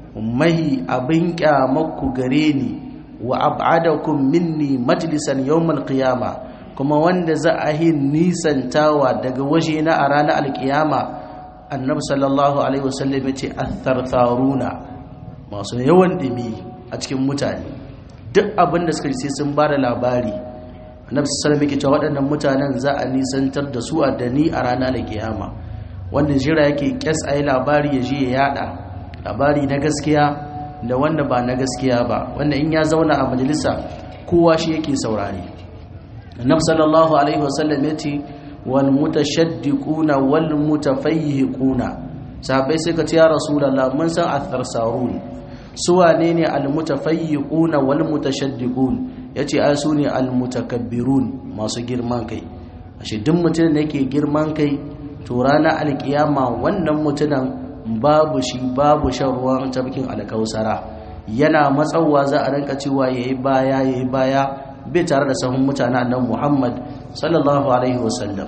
mahi abin kyamakku gare ni wa ab'adakum minni majlisan yawmal qiyama kuma wanda za a yi nisantawa daga waje na a ranar alkiyama annabi sallallahu alaihi wasallam yace athartharuna masu yawan dimi a cikin mutane duk abin da suka sai sun bada labari annabi sallallahu alaihi wasallam yake cewa waɗannan mutanen za a nisantar da su a dani a ranar alkiyama wanda jira yake kes ayi labari ya je ya yada labari na gaskiya da wanda ba na gaskiya ba wanda in ya zauna a majalisa kowa shi yake saurare annabi sallallahu alaihi wasallam yace wal mutashaddiquna wal mutafayyiquna sahabbai sai ka ce ya rasulullah mun san atharsarun su wane ne al mutafayyiquna wal mutashaddiqun yace ai su ne al mutakabbirun masu girman kai ashe duk mutum da yake girman kai to ranar alkiyama wannan mutunan babu shi babu shan ruwan tafkin alkausara yana matsawa za a rinka cewa yayi baya bai tare da sahun mutanen annabi Muhammad sallallahu alaihi wasallam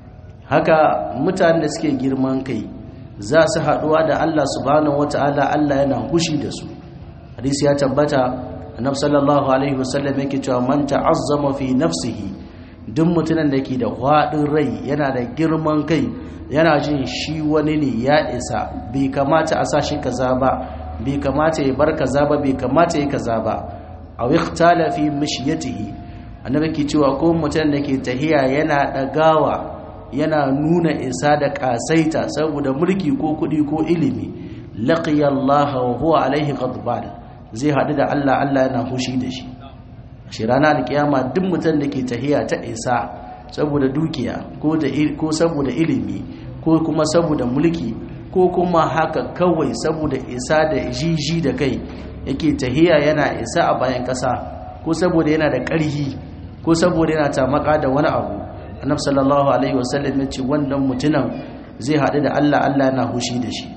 haka mutanen da suke girman kai za su haduwa da Allah subhanahu wataala Allah yana hushi da su hadisi ya tabbata annabi sallallahu alaihi wasallam yake cewa man ta'azzama fi nafsihi duk mutumin da ke da hadin rai yana da girman kai yana jin shi wani ne ya isa bai kamata a sa shi kaza ba bai kamata ya bar kaza ba bai kamata ya kaza ba aw ikhtala fi mishyatihi annabi ke cewa ko mutum da ke tahiya yana dagawa yana nuna isa da kasaita saboda mulki ko kudi ko ilimi laqiya Allah wa huwa alaihi ghadban zai hadu da Allah Allah yana hushi da shi shi ranar alkiyama duk mutum da ke tahiya ta isa saboda dukiya ko saboda ilimi ko kuma saboda mulki ko kuma haka kawai saboda isa da jiji da kai yake tahiya yana isa a bayan kasa ko saboda yana da ƙarhi ko saboda yana tamaka da wani abu annabi sallallahu alaihi wasallam ya ce wannan mutumin zai haɗu da Allah Allah yana hushi da shi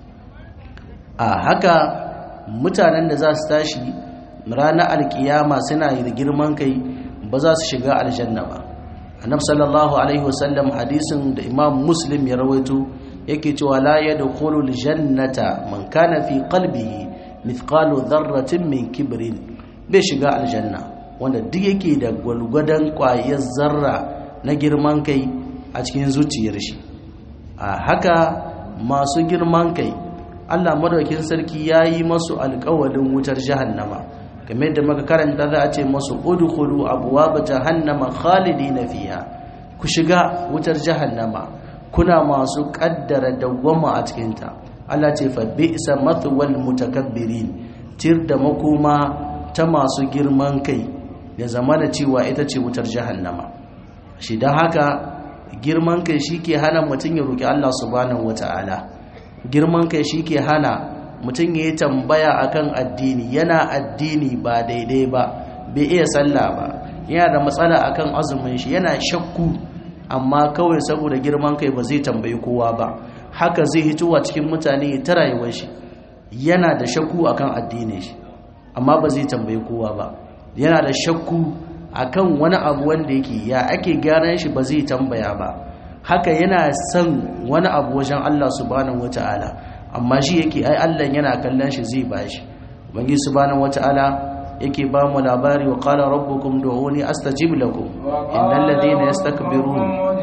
a haka mutanen da za su tashi ranar alkiyama suna yi girman kai ba za su shiga aljanna ba annabi sallallahu alaihi wasallam hadisin da imam muslim ya rawaito yake cewa la yadkhulu aljannata man kana fi qalbihi mithqalu dharratin min kibrin bai shiga aljanna wanda duk yake da gwalgwadan kwayar zarra na girman kai a cikin zuciyar shi a haka masu girman kai Allah madaukakin sarki yayi masu alƙawarin wutar jahannama kamar da muka karanta za a ce masu udkhulu abwaab jahannama khalidina fiha ku shiga wutar jahannama kuna masu kaddara dawwama a cikin ta Allah ce fa bi'sa mathwal mutakabbirin tir da makoma ta masu girman kai ya zamana cewa ita ce wutar jahannama shi dan haka girman kai shike hana mutun ya roki Allah subhanahu wataala girman kai shike hana mutum ya yi tambaya akan addini yana addini ba daidai ba bai iya sallah ba yana da matsala akan azumin shi yana shakku amma kawai saboda girman kai ba zai tambayi kowa ba haka zai hitowa cikin mutane ta rayuwar shi yana da shakku akan addinin shi amma ba zai tambayi kowa ba yana da shakku akan wani abu wanda yake ya ake gyaran shi ba zai tambaya ba haka yana son wani abu wajen Allah subhanahu wataala amma shi yake ai Allah yana kallon shi zai bashi bangi subhanahu wataala yake ba mu labari wa qala rabbukum du'uni astajib lakum innal ladina yastakbirun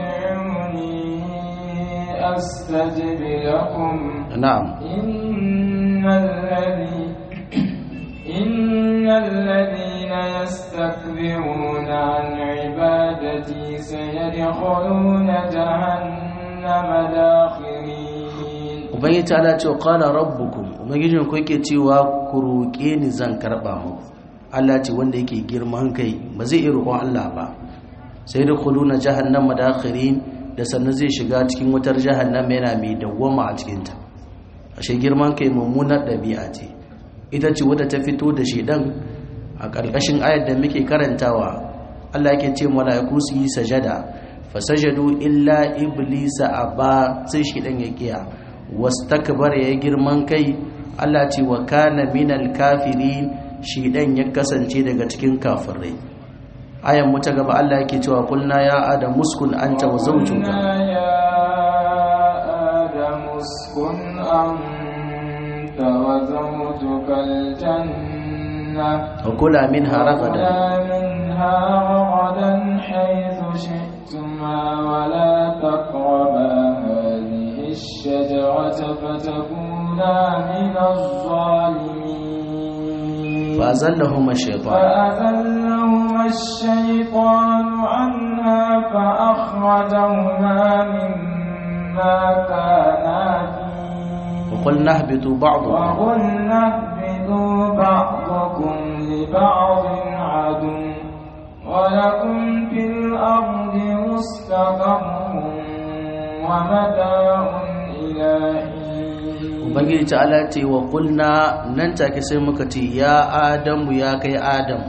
astajib lakum na'am innal ladina يستكبرون عن عبادتي سيدخلون جهنم داخرين. ubangiji ta'ala ce qala rabbukum ubangijin ku yake cewa ku roƙe ni zan karba muku. Allah ce wanda yake girman kai ba zai iya roƙon Allah ba. Sai da khuluna jahannama dakhirin da sannan zai shiga cikin wutar jahannama yana mai dawwama a cikin ta. Ashe girman kai mummunar dabi'a ce. Ita ce wadda ta fito da shedan a ƙarƙashin ayar da muke karantawa. Allah yake ce mala'iku su yi sajada fasajadu illa iblisa aba, sai shedan ya kiya wastakbara ya girman kai. Allah ce wa kana minal kafirin, shedan ya kasance daga cikin kafirai. Ayan mu ta gaba Allah yake cewa kulna ya adam muskun anta wa zawjuka ya adam muskun anta wa zawjuka aljanna wa kula minha ragadan haythu shi'tuma wa la taqraba hadhihi ash-shajarata fatakuna min adh-dhalimin. فأزلهما الشيطان عنها فأخرجهما مما كانا فيه وقلنا اهبطوا بعضكم لبعض عدو ولكم في الأرض مستقر ومتاع إلى حين. Ubangiji ta'ala ce wa kulna, nan take sai muka ce ya adamu ya kai adam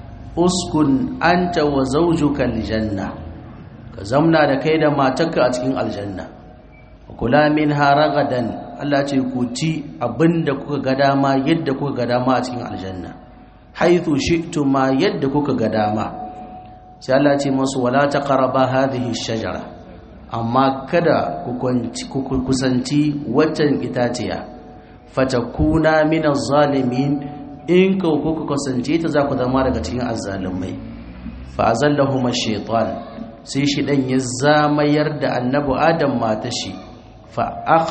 uskun anta wa zawjuka aljanna, ka zamna da kai da matarka a cikin aljanna. Kula minha ragadan, Allah ce ku ci abinda kuka ga dama yadda kuka ga dama a cikin aljanna, haythu shi'tuma yadda kuka ga dama. Sai Allah ce masu wala taqraba hadhihi ash-shajara, amma kada ku kusanci waccan itaciya, fatakuna min az-zalimin, in ka kuka kusance ta za ku zama daga cikin azzalumai. Fa azallahuma ash-shaytan, sai shi dan ya zamayar da annabi adam mata shi. Fa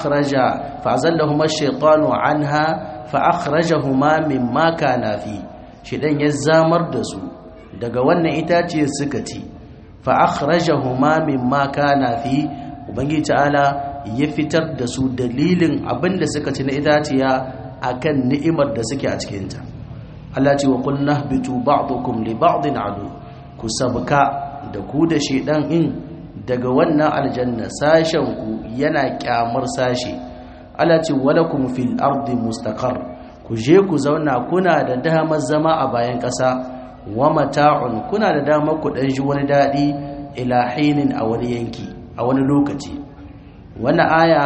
azallahuma ash-shaytanu anha fa akhrajahuma mimma kana fi, shi dan ya zamar da su daga wannan itaciyar suka ci. fa akhrajahuma mimma kana fi, ubangiji ta'ala ya fitar da su dalilin abinda suka ci na itaciya akan ni'imar da suke a cikin ta. Allah ce wa qul nahbitu ba'dukum li ba'din adu, ku sabka da ku da shedan in daga wannan aljanna, sashen ku yana kyamar sashi. Allah ce walakum fil ardi mustaqar, ku je ku zauna kuna da damar zama a bayan ƙasa. Wa mata'un, kuna da damar ku dan ji wani dadi ila hinin a wani yanki a wani lokaci. Wannan aya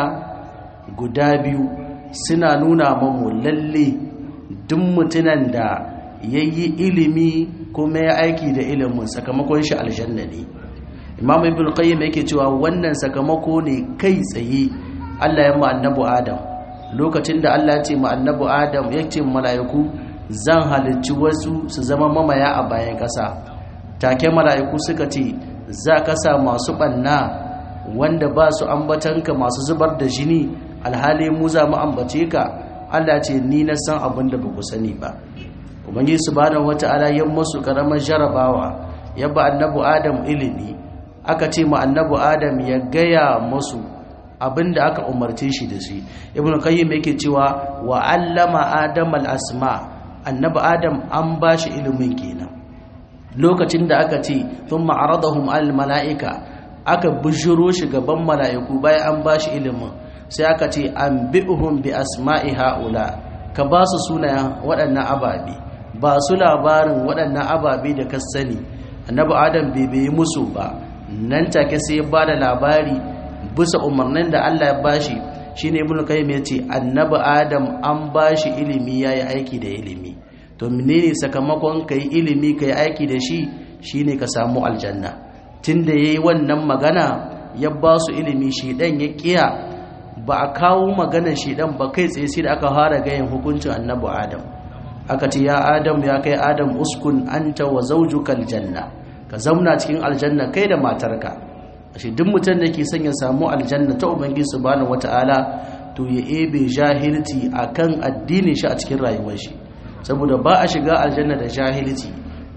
guda biyu suna nuna mamu lalle duk mutunan da yayi ilimi kuma ya aiki da ilimin sakamakon shi aljanna ne. Imam Ibn Qayyim yake cewa wannan sakamako ne kai tsaye Allah ya ma annabi Adam, lokacin da Allah ya ce ma annabi Adam, ya ce mala'iku zan halicci wasu su zama mamaya a bayan ƙasa. Take mala'iku suka ce za ka sa masu ɓanna wanda ba su ambatanka, masu zubar da jini, alhali mu za mu ambace ka. Allah ce ni na san abin da ba ku sani ba. Ubangiji subhanahu wata'ala ya musu karamar jarabawa, ya ba annabi Adam ilimi. Aka ce ma annabi Adam ya gaya musu abin da aka umarce shi da shi. Ibn Qayyim yake cewa wa allama Adam al-asma', annabi Adam an ba shi ilimin kenan. Lokacin da aka ce thumma aradahum al mala'ika, aka bujuro shi gaban mala'iku bayan an ba shi ilimin, sai aka ce anbi'uhum bi asma'i haula, ka ba su sunayen waɗannan ababe, ba su labarin waɗannan ababe da ka sani. Annabi Adam bai bai musu ba, nan take sai ya ba da labari bisa umarnin da Allah ya bashi. Shine Ibn Qayyim yace annabi Adam an bashi ilimi yayi aiki da ilimi. To menene sakamakon kai ilimi kai aiki da shi? Shine ka samu aljanna. Tunda yayi wannan magana ya ba su ilimi, shedan ya kiya, ba a kawo maganar shedan ba kai tsaye, sai da aka fara gayin hukuncin annabi Adam. Aka ce ya Adam, ya kai Adam uskun anta wa zawjuka aljanna, ka zauna cikin aljanna kai da matarka. Ashe duk mutum da ke son ya samu aljanna ta ubangiji subhanahu wataala, to ya ebe jahilci akan addinin shi a cikin rayuwar shi, saboda ba a shiga aljanna da jahilci.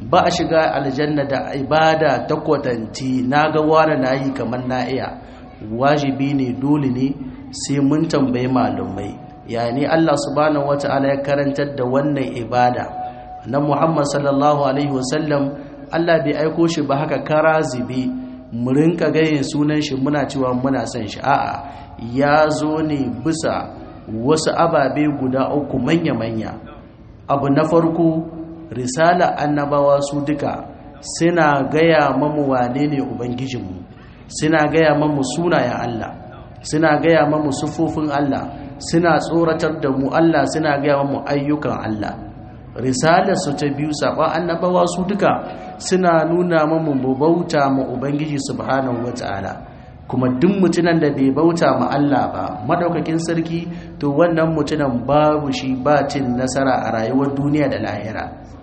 ba a shiga aljanna da ibada ta kwatanci naga wani nayi kamar na iya. Wajibi ne, dole ne sai mun tambayi malumai yani Allah subhanahu wataala ya karantar da wannan ibada. Annabi Muhammad sallallahu alaihi wasallam Allah bai aiko shi ba haka karazibi mu rinka gayin sunan shi muna cewa muna son shi, a'a ya zo ne bisa wasu ababe guda uku manya-manya. Abu na farko, risala annabawa su duka suna gaya mamu wane ne ubangijinmu, suna gaya mamu sunayen Allah, suna gaya mamu sufofin Allah, suna tsoratar da mu Allah, suna gaya mamu ayyukan Allah. Risalar su ta biyu, saƙon annabawa su duka suna nuna mamu mu bauta ma ubangiji subhanahu wata'ala. Kuma duk mutunan da bai bauta ma Allah ba madaukakin sarki, to wannan mutunan babu shi batin nasara a rayuwar duniya da lahira.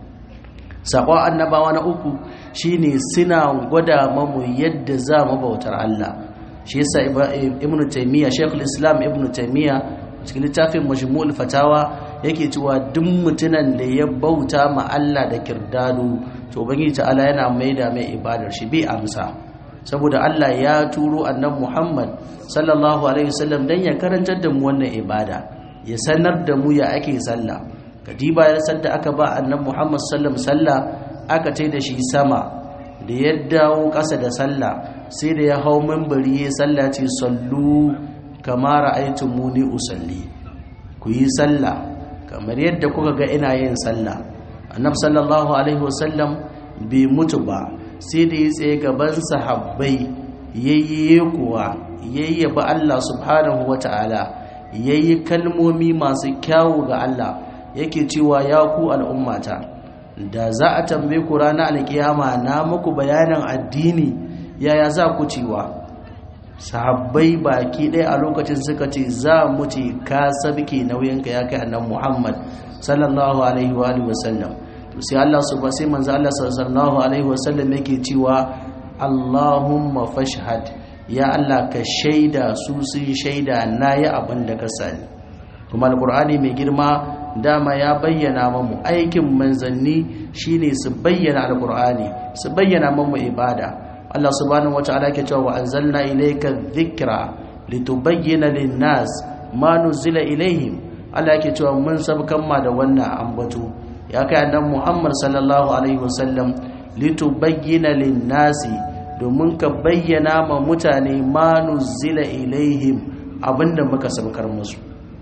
Saƙon annabawa na uku shine suna gwada mamu yadda za mu bautar Allah. Shi yasa Ibn Taymiyyah, Sheikhul Islam Ibn Taymiyyah cikin littafin Majmu'ul Fatawa yake cewa duk mutunan da ya bauta ma Allah da kirdado, to ubangiji ta'ala yana maida mai ibadar shi bi amsa. Saboda Allah ya turo annabi Muhammad sallallahu alaihi wasallam dan ya karantar da mu wannan ibada, ya sanar da mu ya ake sallah. Kadiba ya sadda aka ba annabi Muhammad sallallahu alaihi wasallam aka tai da shi sama, da ya dawo ƙasa da sallah sai da ya hau minbari ya sallah ce sallu kama ra'aytumuni usalli, ku yi sallah kamar yadda kuka ga ina yin sallah. Annabi sallallahu alaihi wasallam bai mutu ba sai da ya tsaye gaban sahabbai yayye kuwa yayyaba Allah subhanahu wata'ala, yayi kalmomi masu kyawu ga Allah, yake cewa ya ku al'ummata, da za a tambaye ku ranar alkiyama na muku bayanin addini yaya za ku cewa? Sahabbai baki ɗaya a lokacin suka ce za mu ce ka sabke nauyinka ya kai annabi Muhammad sallallahu alaihi wa alihi wasallam. Sai Allah sai manzo Allah sallallahu alaihi wasallam yake cewa Allahumma fashhad, ya Allah ka shaida su sun shaida nayi abin da ka sani. Kuma alqur'ani mai girma dama ya bayyana mamu aikin manzanni shine su bayyana alqur'ani, su bayyana mamu ibada. Allah subhanahu wataala ke cewa wa anzalna ilayka dhikra litubayyana lin-nas ma nuzila ilayhim. Allah yake cewa mun sabkan ma da wannan ambato ya kai annabi Muhammad sallallahu alaihi wasallam litubayyana lin-nasi, domin ka bayyana ma mutane ma nuzila ilaihim, abinda muka sabkar musu.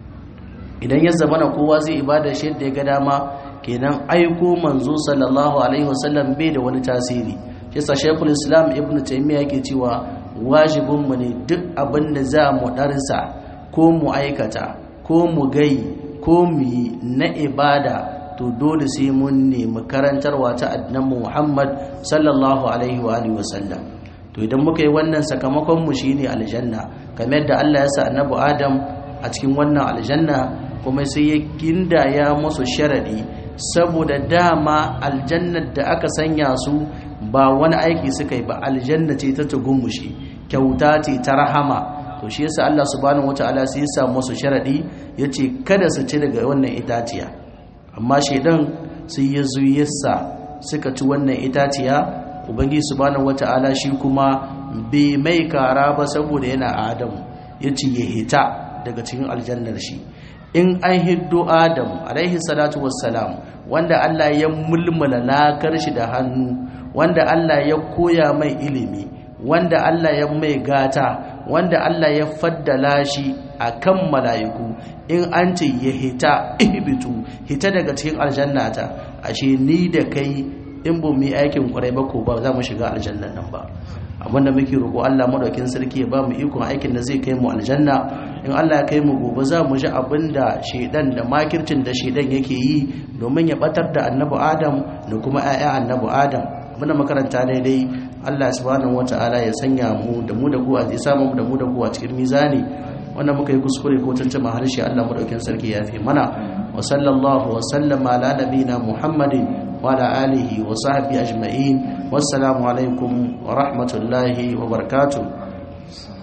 Idan ya zamana kowa zai ibada shi yadda ya ga dama, kenan aiko manzo sallallahu alaihi wasallam bai da wani tasiri. Yasa Sheikhul Islam Ibn Taymiyyah yake cewa wajibin mu ne duk abinda za mu darsa ko mu aikata ko mu gai ko mu yi na ibada, to dole sai mun nemi karantarwa ta annabi Muhammad sallallahu alaihi wa alihi wasallam. To idan muka yi wannan sakamakon mu shine aljanna, kamar yadda Allah ya sa annabi Adam a cikin wannan aljanna, kuma sai ya gindaya musu sharadi, saboda dama aljannar da aka sanya su ba wani aiki suka yi ba, aljanna ce ta tugumushi, kyauta ce ta rahama. To shi yasa Allah subhanahu wataala sai ya sa musu sharadi, yace kada su ci daga wannan itaciya. Amma shedan sai ya zo yasa suka ci wannan itaciya, ubangiji subhanahu wataala shi kuma bai mai kara ba saboda yana Adam, yace ya hita daga cikin aljannar shi. In an hiddo Adam alaihi salatu wassalam, wanda Allah ya mulmula lakar shi da hannu, wanda Allah ya koya mai ilimi, wanda Allah ya mai gata, wanda Allah ya faddala shi akan mala'iku, in an ce ya hita ihbitu, hita daga cikin aljannata, ashe ni da kai in ba mu yi aikin kwarai ba ko ba za mu shiga aljannan nan ba. Abinda muke roƙo Allah madaukin sarki ya ba mu ikon aikin da zai kai mu aljanna. In Allah ya kai mu gobe za mu ji abinda shedan da makircin da shedan yake yi domin ya batar da annabi Adam da kuma ƴaƴan annabi Adam. Abinda makaranta daidai Allah subhanahu wataala ya sanya mu da ku a samu da ku a cikin mizani. Wanda muka yi kuskure ko tantama harshe Allah madaukin sarki ya fi mana. Wa sallallahu wa sallama ala nabina Muhammadin wa ala alihi wa sahbihi ajma'in. Wassalamu alaikum wa rahmatullahi wa barakatuh.